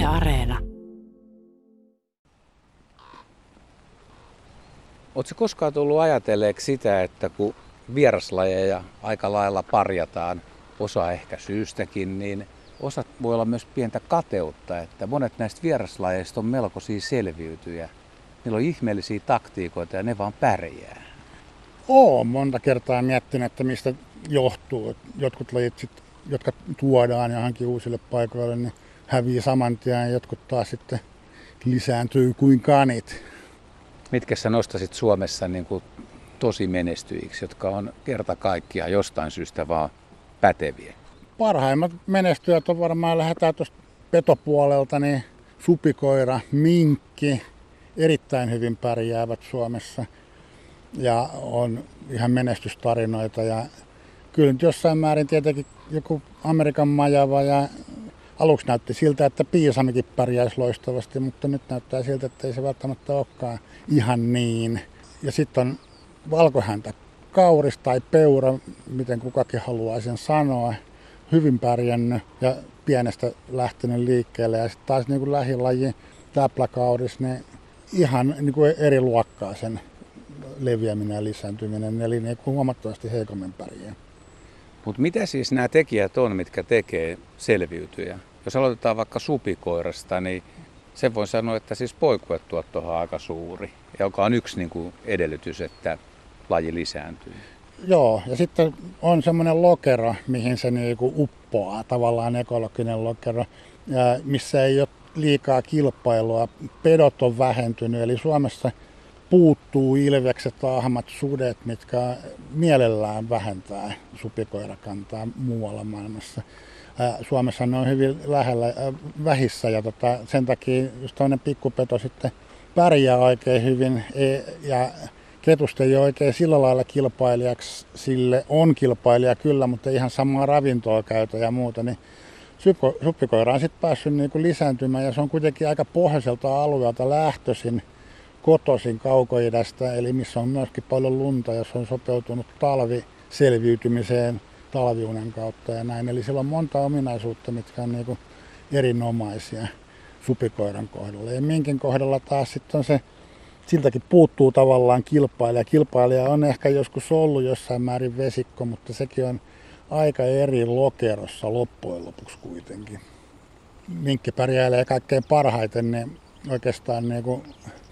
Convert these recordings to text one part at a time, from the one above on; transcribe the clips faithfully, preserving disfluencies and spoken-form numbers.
Areena. Oletko koskaan tullut ajatelleeksi sitä, että kun vieraslajeja aika lailla parjataan, osa ehkä syystäkin, niin osa voi olla myös pientä kateutta, että monet näistä vieraslajeista on melkoisia selviytyjä. Niillä on ihmeellisiä taktiikoita ja ne vaan pärjää. Olen monta kertaa miettinyt, että mistä johtuu. Jotkut lajit, sit, jotka tuodaan johonkin uusille paikoille, niin hävii saman tien ja jotkut taas sitten lisääntyy kuin kanit. Mitkä sä nostasit Suomessa niin kuin tosi menestyjiksi, jotka on kerta kaikkiaan jostain syystä vaan päteviä? Parhaimmat menestyjät on varmaan, lähdetään tuosta petopuolelta, niin supikoira, minkki, erittäin hyvin pärjäävät Suomessa ja on ihan menestystarinoita. Ja kyllä nyt jossain määrin tietenkin joku Amerikan majava ja aluksi näytti siltä, että piisamikin pärjäisi loistavasti, mutta nyt näyttää siltä, että ei se välttämättä olekaan ihan niin. Ja sitten on valkohäntä kauris tai peura, miten kukakin haluaa sen sanoa, hyvin pärjännyt ja pienestä lähtenyt liikkeelle. Ja sitten taas niin kuin lähilaji täpläkauris, niin ihan niin kuin eri luokkaa sen leviäminen ja lisääntyminen, eli niin kuin huomattavasti heikommin pärjää. Mutta mitä siis nämä tekijät on, mitkä tekee selviytyjä? Jos aloitetaan vaikka supikoirasta, niin sen voi sanoa, että siis poikuetuotto on aika suuri, joka on yksi niin kuin edellytys, että laji lisääntyy. Joo, ja sitten on semmoinen lokero, mihin se niin kuin uppoaa, tavallaan ekologinen lokero, ja missä ei ole liikaa kilpailua. Pedot on vähentynyt, eli Suomessa puuttuu ilvekset, ahmat, sudet, mitkä mielellään vähentää supikoirakantaa muualla maailmassa. Suomessa ne on hyvin lähellä vähissä ja tota, sen takia just toinen pikkupeto sitten pärjää oikein hyvin ja ketusta ei ole oikein sillä lailla kilpailijaksi, sille on kilpailija kyllä, mutta ihan samaa ravintoa käytä ja muuta, niin suppikoira on sitten päässyt niinku lisääntymään ja se on kuitenkin aika pohjoiselta alueelta lähtöisin, kotoisin kaukoidästä, eli missä on myöskin paljon lunta ja se on sopeutunut talviselviytymiseen talviunen kautta ja näin. Eli sillä on monta ominaisuutta, mitkä on niinku erinomaisia supikoiran kohdalla. Ja minkin kohdalla taas sitten on se, siltäkin puuttuu tavallaan kilpailija. Kilpailija on ehkä joskus ollut jossain määrin vesikko, mutta sekin on aika eri lokerossa loppujen lopuksi kuitenkin. Minkki pärjäilee kaikkein parhaiten niin oikeastaan niinku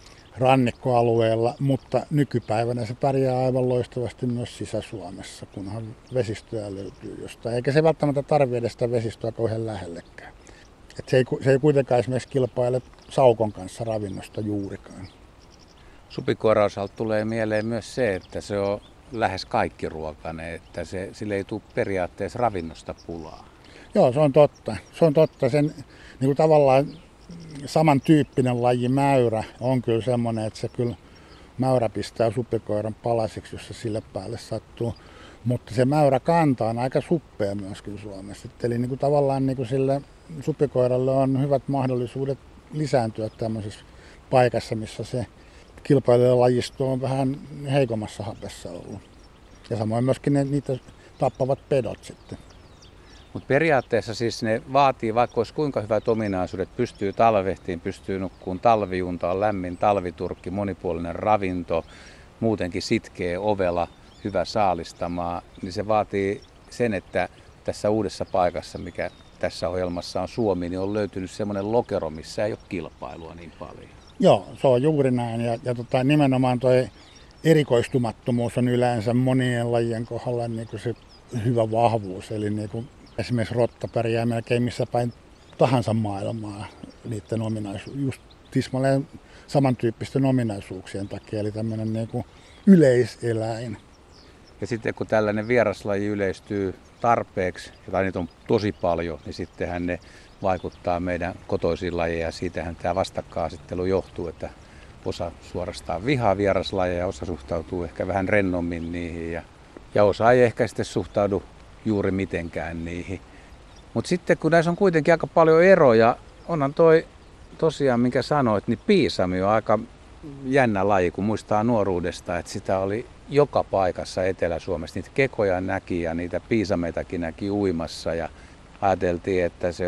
rannikkoalueella, mutta nykypäivänä se pärjää aivan loistavasti myös Sisä-Suomessa, kunhan vesistöä löytyy jostain. Eikä se välttämättä tarvitse edes sitä vesistöä kauhean lähellekään. Et se, ei, se ei kuitenkaan esimerkiksi kilpaile saukon kanssa ravinnosta juurikaan. Supikoiran osalta tulee mieleen myös se, että se on lähes kaikki ruokainen, että se, sille ei tule periaatteessa ravinnosta pulaa. Joo, se on totta. Se on totta. Sen, niin kuin tavallaan samantyyppinen laji mäyrä on kyllä semmoinen, että se kyllä mäyrä pistää supikoiran palasiksi, jos se sille päälle sattuu. Mutta se mäyrä kanta on aika suppea myöskin Suomessa. Eli niin kuin tavallaan niin kuin sille supikoiralle on hyvät mahdollisuudet lisääntyä tämmöisessä paikassa, missä se kilpailijalajisto on vähän heikommassa hapessa ollut. Ja samoin myöskin ne, niitä tappavat pedot sitten. Mutta periaatteessa siis ne vaatii, vaikka olisi kuinka hyvät ominaisuudet, pystyy talvehtiin, pystyy nukkuun talvijunta, on lämmin talviturkki, monipuolinen ravinto, muutenkin sitkeä ovela, hyvä saalistamaa, niin se vaatii sen, että tässä uudessa paikassa, mikä tässä ohjelmassa on Suomi, niin on löytynyt semmoinen lokero, missä ei ole kilpailua niin paljon. Joo, se on juuri näin ja, ja tota, nimenomaan tuo erikoistumattomuus on yleensä monien lajien kohdalla niin kuin se hyvä vahvuus, eli niin kuin esimerkiksi rotta pärjää melkein missä päin tahansa maailmaa niiden ominaisuuksien, just tismalleen samantyyppisten ominaisuuksien takia, eli tämmöinen niin kuin yleiseläin. Ja sitten kun tällainen vieraslaji yleistyy tarpeeksi, tai niitä on tosi paljon, niin sittenhän ne vaikuttaa meidän kotoisiin lajeja, ja siitähän tämä vastakkainasettelu johtuu, että osa suorastaan vihaa vieraslajeja ja osa suhtautuu ehkä vähän rennommin niihin, ja, ja osa ei ehkä sitten suhtaudu juuri mitenkään niihin. Mutta sitten kun näissä on kuitenkin aika paljon eroja, onhan toi tosiaan, minkä sanoit, niin piisami on aika jännä laji, kun muistaa nuoruudesta, että sitä oli joka paikassa Etelä-Suomessa. Niitä kekoja näki ja niitä piisameitakin näki uimassa ja ajateltiin, että se on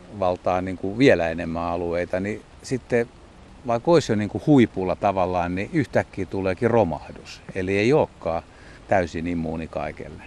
valtaa niin kuin vielä enemmän alueita, niin sitten vaikka olisi jo niin kuin huipulla tavallaan, niin yhtäkkiä tuleekin romahdus. Eli ei olekaan täysin immuuni kaikelle.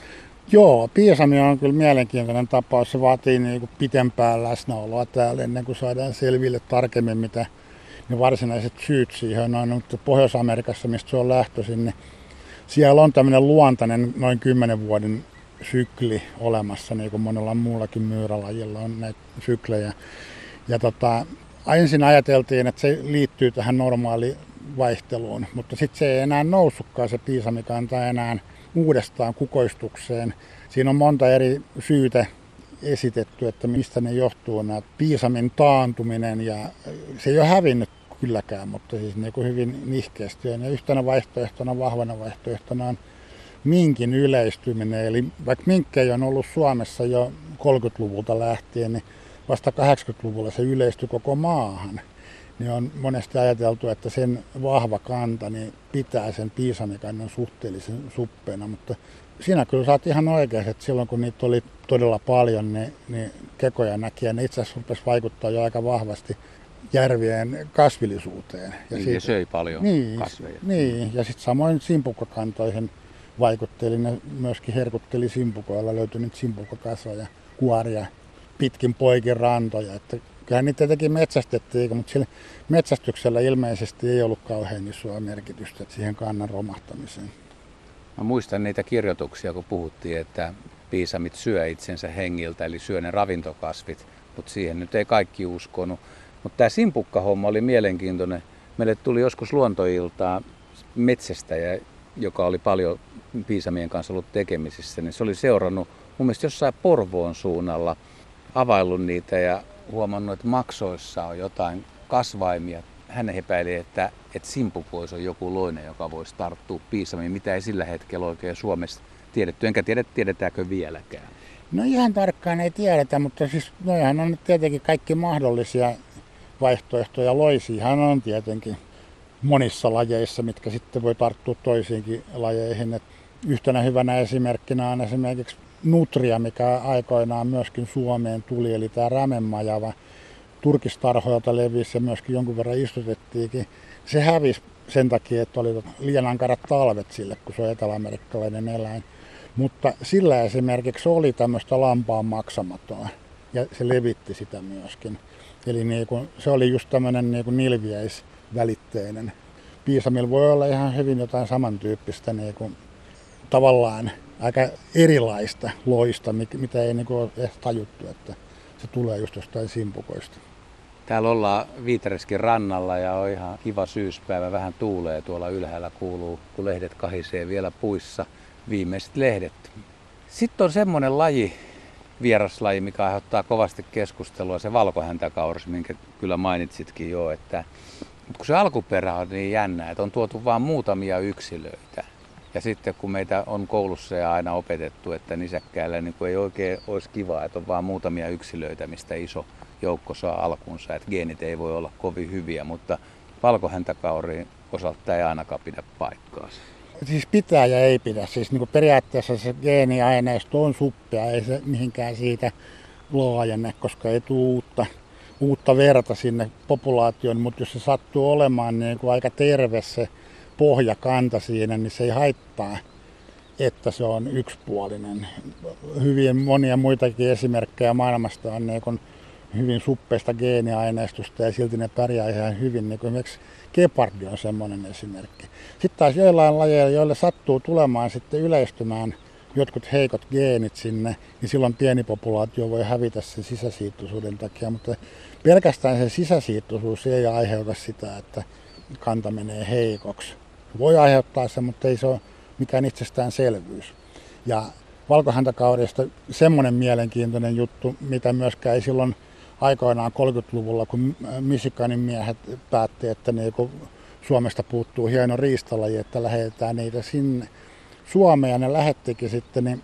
Joo, piisami on kyllä mielenkiintoinen tapaus. Se vaatii niin kuin pitempään läsnäoloa täällä ennen kuin saadaan selville tarkemmin, mitä ne varsinaiset syyt siihen on. Mutta Pohjois-Amerikassa, mistä se on lähtöisin, niin siellä on tämmöinen luontainen noin kymmenen vuoden sykli olemassa, niin kuin monella muullakin myyrälajilla on näitä syklejä. Ja tota, ensin ajateltiin, että se liittyy tähän normaaliin vaihteluun, mutta sitten se ei enää noussutkaan se piisamikanta enää uudestaan kukoistukseen. Siinä on monta eri syytä esitetty, että mistä ne johtuu, nämä piisamin taantuminen, ja se ei ole hävinnyt kylläkään, mutta siis niin kuin hyvin nihkeästi. Ja yhtenä vaihtoehtona, vahvana vaihtoehtona on minkin yleistyminen, eli vaikka minkkejä on ollut Suomessa jo kolmekymmentäluvulta lähtien, niin vasta kahdeksankymmentäluvulla se yleistyi koko maahan. Niin on monesti ajateltu, että sen vahva kanta niin pitää sen piisamikannan suhteellisen suppeena, mutta siinä kyllä saat ihan oikein, että silloin kun niitä oli todella paljon, niin, niin kekoja näki, ja ne itse asiassa rupesi vaikuttaa jo aika vahvasti järvien kasvillisuuteen. Ja niin, siitä, söi paljon niin, kasveja. Niin, ja sitten samoin simpukkakantoihin vaikutteli, ne myöskin herkutteli simpukoilla, löytyi niitä simpukkakasveja, kuoria, pitkin poikin rantoja, että kyllähän niitä teki metsästettiin, mutta sillä metsästyksellä ilmeisesti ei ollut kauhean isoa merkitystä siihen kannan romahtamiseen. Mä muistan niitä kirjoituksia, kun puhuttiin, että piisamit syö itsensä hengiltä, eli syö ne ravintokasvit, mutta siihen nyt ei kaikki uskonut. Mutta tämä simpukkahomma oli mielenkiintoinen. Meille tuli joskus luontoiltaa metsästäjä, joka oli paljon piisamien kanssa ollut tekemisissä, niin se oli seurannut mun mielestä jossain Porvoon suunnalla, availlut niitä ja huomannut, että maksoissa on jotain kasvaimia. Hän epäili, että, että simpukoissa on joku loinen, joka voisi tarttua piisamiin, mitä ei sillä hetkellä oikein Suomessa tiedetty. Enkä tiedä, tiedetäänkö vieläkään. No ihan tarkkaan ei tiedetä, mutta siis noihan on tietenkin kaikki mahdollisia vaihtoehtoja. Loisiahan on tietenkin monissa lajeissa, mitkä sitten voi tarttua toisiinkin lajeihin. Et yhtenä hyvänä esimerkkinä on esimerkiksi nutria, mikä aikoinaan myöskin Suomeen tuli, eli tämä rämenmajava. Turkistarhoilta levisi ja myöskin jonkun verran istutettiinkin. Se hävisi sen takia, että oli liian ankarat talvet sille, kun se on eteläamerikkalainen eläin. Mutta sillä esimerkiksi oli tämmöistä lampaan maksamatoa ja se levitti sitä myöskin. Eli niin kuin, se oli just tämmöinen niin kuin nilviäisvälitteinen. Piisamilla voi olla ihan hyvin jotain samantyyppistä niin kuin, tavallaan aika erilaista loista, mitä ei niin kuin ole edes tajuttu, että se tulee just jostain simpukoista. Täällä ollaan Viitereskin rannalla ja on ihan kiva syyspäivä. Vähän tuulee tuolla ylhäällä, kuuluu, kun lehdet kahisee vielä puissa. Viimeiset lehdet. Sitten on semmoinen laji, vieraslaji, mikä aiheuttaa kovasti keskustelua, se valkohäntäkauris, minkä kyllä mainitsitkin jo. Että, mutta kun se alkuperä on niin jännä, että on tuotu vain muutamia yksilöitä. Ja sitten kun meitä on koulussa ja aina opetettu, että nisäkkäillä niin ei oikein olisi kiva, että on vain muutamia yksilöitä, mistä iso joukko saa alkunsa, että geenit ei voi olla kovin hyviä, mutta valkohäntäkauriin osalta tämä ei ainakaan pidä paikkaansa. Siis pitää ja ei pidä. Siis niin kuin periaatteessa se geeniaineisto on suppea, ei se mihinkään siitä laajenne, koska ei tule uutta, uutta verta sinne populaatioon, mutta jos se sattuu olemaan niin kuin aika terve se pohjakanta siinä, niin se ei haittaa, että se on yksipuolinen. Hyvin monia muitakin esimerkkejä maailmasta on niin kuin hyvin suppeista geeniaineistosta ja silti ne pärjää ihan hyvin. Niin kuin esimerkiksi gepardi on semmoinen esimerkki. Sitten taas joillain lajeilla, joille sattuu tulemaan sitten yleistymään jotkut heikot geenit sinne, niin silloin pieni populaatio voi hävitä sen sisäsiittoisuuden takia, mutta pelkästään se sisäsiittoisuus ei aiheuta sitä, että kanta menee heikoksi. Voi aiheuttaa sen, mutta ei se ole mikään itsestäänselvyys. Ja valkohäntäkaurista semmoinen mielenkiintoinen juttu, mitä myöskään ei silloin aikoinaan kolmekymmentäluvulla, kun Michiganin miehet päätti, että niinku Suomesta puuttuu hieno riistalaji, että lähetetään niitä sinne Suomeen, ja ne lähettikin sitten, niin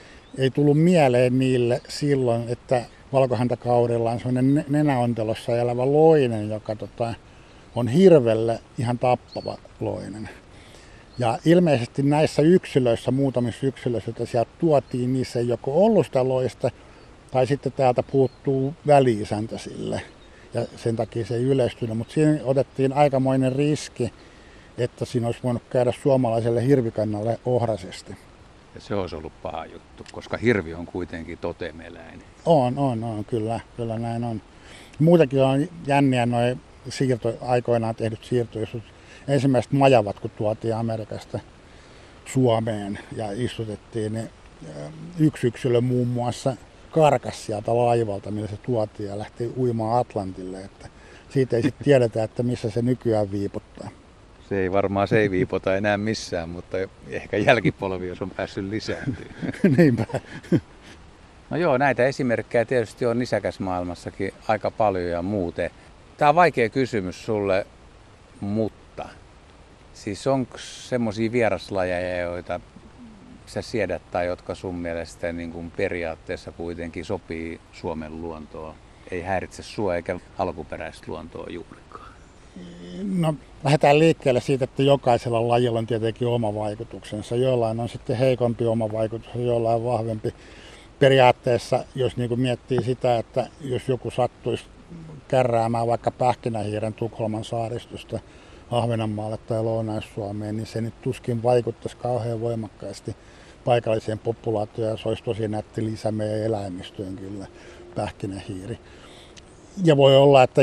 ei tullut mieleen niille silloin, että valkohäntäkaurilla on sellainen nenäontelossa elävä loinen, joka tota, on hirvelle ihan tappava loinen. Ja ilmeisesti näissä yksilöissä, muutamissa yksilöissä, joita sieltä tuotiin, niissä ei joko ollut sitä loista, Tai sitten täältä puuttuu väli-isäntä sille ja sen takia se ei yleistynyt. Mutta siinä otettiin aikamoinen riski, että siinä olisi voinut käydä suomalaiselle hirvikannalle ohrasesti. Ja se olisi ollut paha juttu, koska hirvi on kuitenkin totemeläinen. On, on, on, kyllä, kyllä näin on. Muutenkin on jänniä noin siirto, aikoinaan tehdyt siirtoissut. Ensimmäiset majavat, kun tuotiin Amerikasta Suomeen ja istutettiin, niin yksi yksilö muun muassa karkas sieltä laivalta, millä se tuotiin ja lähti uimaan Atlantille. Että siitä ei sitten tiedetä, että missä se nykyään viipottaa. Se ei varmaan se ei viipota enää missään, mutta ehkä jälkipolvi, jos on päässyt lisääntymään. Niinpä. No joo, näitä esimerkkejä tietysti on nisäkäsmaailmassakin aika paljon ja muuten. Tämä on vaikea kysymys sulle, mutta siis onko semmoisia vieraslajeja, joita sä siedät tai jotka sun mielestä niin kuin periaatteessa kuitenkin sopii Suomen luontoon? Ei häiritse sua eikä alkuperäistä luontoa juurikaan. No, lähdetään liikkeelle siitä, että jokaisella lajilla on tietenkin oma vaikutuksensa. Jollain on sitten heikompi oma vaikutus ja jollain vahvempi. Periaatteessa, jos niin kuin miettii sitä, että jos joku sattuisi kärräämään vaikka pähkinähiiren Tukholman saaristosta Ahvenanmaalle tai Lounais-Suomeen, niin se nyt tuskin vaikuttaisi kauhean voimakkaasti paikalliseen populaatioon ja se olisi tosi nätti lisä meidän eläimistöön kyllä, pähkinähiiri. Ja voi olla, että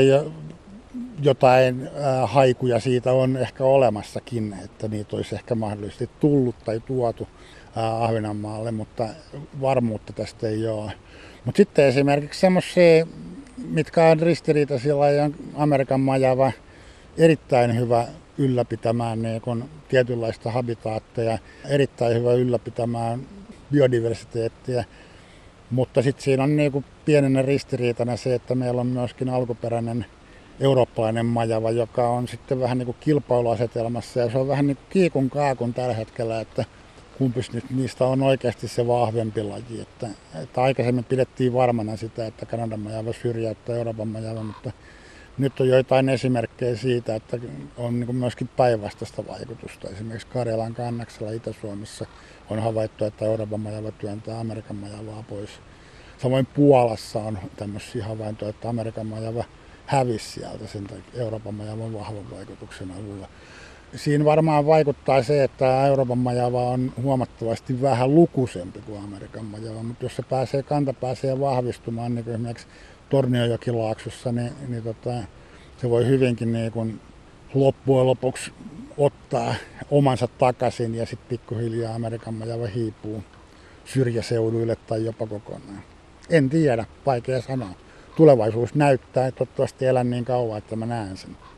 jotain haikuja siitä on ehkä olemassakin, että niitä olisi ehkä mahdollisesti tullut tai tuotu Ahvenanmaalle, mutta varmuutta tästä ei ole. Mutta sitten esimerkiksi semmoisia, mitkä on ristiriitaisia lajeja, Amerikan majava, erittäin hyvä ylläpitämään niin kun tietynlaista habitaatteja, erittäin hyvä ylläpitämään biodiversiteettiä, mutta sitten siinä on niin kun pienenä ristiriitana se, että meillä on myöskin alkuperäinen eurooppalainen majava, joka on sitten vähän niin kuin kilpailuasetelmassa ja se on vähän niin kuin kiikun kaakun tällä hetkellä, että kumpis nyt niistä on oikeasti se vahvempi laji. Että, että aikaisemmin pidettiin varmana sitä, että Kanadan majava syrjäyttää Euroopan majava, mutta nyt on joitain esimerkkejä siitä, että on niin kuin myöskin päinvastaista vaikutusta. Esimerkiksi Karjalan kannaksella Itä-Suomessa on havaittu, että Euroopan majava työntää Amerikan majavaa pois. Samoin Puolassa on tämmöisiä havaintoja, että Amerikan majava hävisi sieltä sen takia Euroopan majavan vahvan vaikutuksen avulla. Siinä varmaan vaikuttaa se, että Euroopan majava on huomattavasti vähän lukuisempi kuin Amerikan majava, mutta jos se pääsee, kanta pääsee vahvistumaan, niin kuin esimerkiksi Tornionjokilaaksossa, niin, niin tota, se voi hyvinkin niin kuin loppujen lopuksi ottaa omansa takaisin ja sitten pikkuhiljaa Amerikan majava hiipuu syrjäseuduille tai jopa kokonaan. En tiedä, vaikea sanoa. Tulevaisuus näyttää, että toivottavasti elän niin kauan, että mä näen sen.